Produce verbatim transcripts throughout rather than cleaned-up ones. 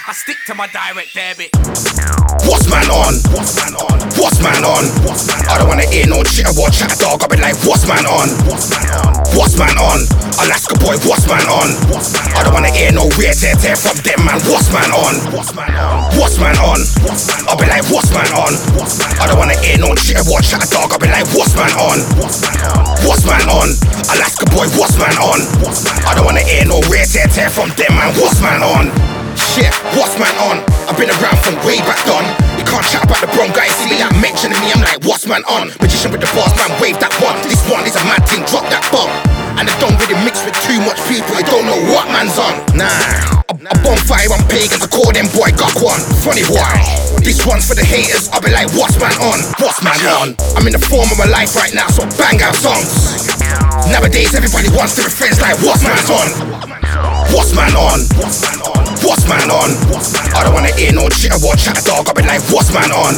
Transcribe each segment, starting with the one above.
I stick to my direct debit. What's man on? What's man on? What's man on? I don't wanna hear no chitter or chat dog. I be like, what's man on? What's man on? Alaska boy, what's man on? I don't wanna hear no weird tear tear from them man. What's man on? What's man on? I be like, what's man on? I don't wanna hear no chitter or chat dog. I be like, what's man on? What's man on? Alaska boy, what's man on? I don't wanna hear no weird tear tear from them man. What's man on? Shit, what's man on? I've been around from way back on. You can't chat about the brown guys, see me like mentioning me, I'm like, what's man on? Magician with the bars, man, wave that one. This one is a mad thing, drop that bomb. And I don't really mix with too much people, I don't know what man's on. Nah, a, a bonfire on pagans, I call them boy, got one. Funny boy, this one's for the haters, I'll be like, what's man on? What's man on? I'm in the form of my life right now, so bang out songs. Nowadays everybody wants to be friends like, what's man's on? What's man on? What's man on? I don't wanna hear no chitter or chat dog. I be like, what's man on?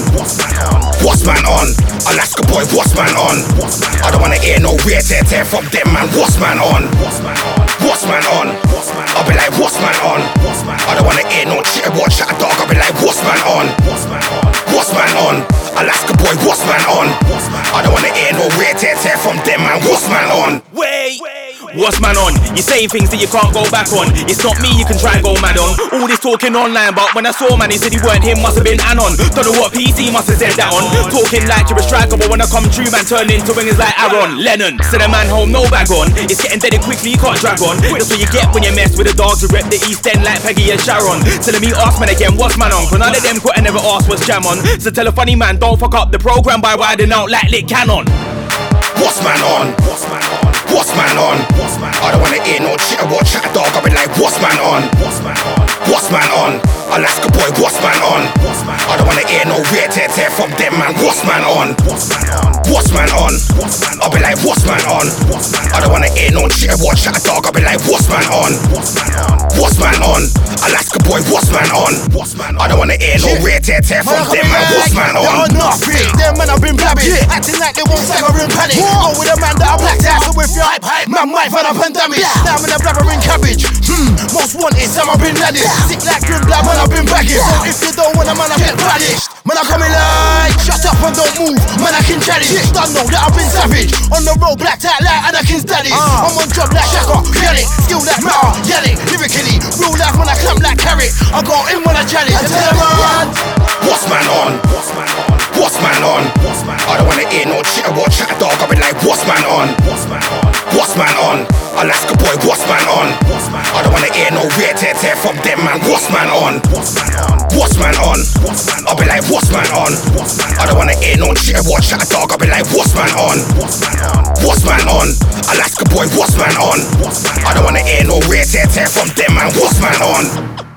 What's man on? Alaska boy, what's man on? I don't wanna hear no weird tear tear from them man. What's man on? What's man on? I be like, what's man on? I don't wanna hear no chitter or chat dog. I be like, what's man on? What's man on? Alaska boy, what's man on? I don't wanna hear no weird tear tear from them man. What's man on? Wait. What's man on? You're saying things that you can't go back on. It's not me you can try and go mad on. All this talking online, but when I saw man, he said he weren't him, must have been Anon. Don't know what P C must have said that on. Talking like you're a striker, but when I come true, man, turn into wingers like Aaron Lennon. Send a man home, no bag on. It's getting dead quickly, you can't drag on. That's what you get when you mess with the dogs who rep the East End like Peggy and Sharon. Telling me ask man again, what's man on? Cause none of them could never ask what's jam on. So tell a funny man, don't fuck up the program by riding out like lit cannon. What's man on? What's man on? What's man on? I don't wanna hear no chitter or chat dog. I be like, what's man on? What's man on? Alaska boy, what's man on? I don't wanna hear no weird tear tear from them man. What's man on? What's man on? I be like, what's man on? I don't wanna hear no chitter or chat dog. I be like, what's man on? What's man on? Alaska boy, what's man on? I don't wanna hear no weird tear tear from them man. What's man on? Nothing. Them man I've been blabbing, acting like they won't stagger in panic. Go with a man that I blacked out, so if you're hype, hype, man might find up and damage. Now I'm in a blabbering cabbage. Hmm, most wanted, some I've been ladded. Sick like green blood, man I've been bagging. So if you don't want a man, I get banished. Man I coming like, shut up and don't move. Man I can challenge. Don't know that I've been savage. On the road, blacked out like Anakin's daddy. uh. I'm on job like Shaka, yell it. Skill like matter, yell it. Lyrically, real life when I clamp like carrot. I go in when I challenge. I tell them man, what's man on? What's man on? I don't wanna hear no chitter or chat dog. I be like, what's man on? What's man on? Alaska boy, what's man on? I don't wanna hear no weird tear tear from them man. What's man on? What's man on? I be like, what's man on? I don't wanna hear no chitter or chat dog. I be like, what's man on? What's man on? Alaska boy, what's man on? I don't wanna hear no weird tear tear from them man. What's man on?